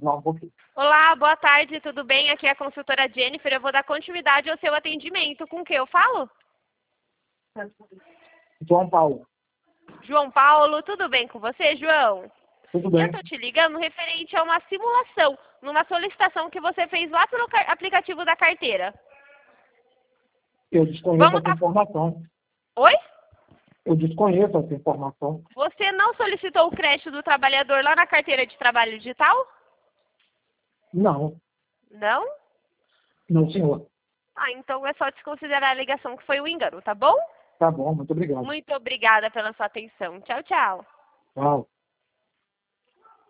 falar um pouquinho. Olá, boa tarde, tudo bem? Aqui é a consultora Jennifer. Eu vou dar continuidade ao seu atendimento. Com quem eu falo? João Paulo, João Paulo, tudo bem com você, João? tudo Eu bem? estou te ligando referente a uma simulação, numa solicitação que você fez lá pelo aplicativo da carteira. Eu desconheço Vamos essa tá... informação. Oi? Eu desconheço essa informação. Você não solicitou o crédito do trabalhador lá na carteira de trabalho digital? Não, Não? não, senhor. Ah, então é só desconsiderar a ligação que foi um engano, tá bom? Tá bom, muito obrigado. Muito obrigada pela sua atenção. Tchau, tchau. Tchau.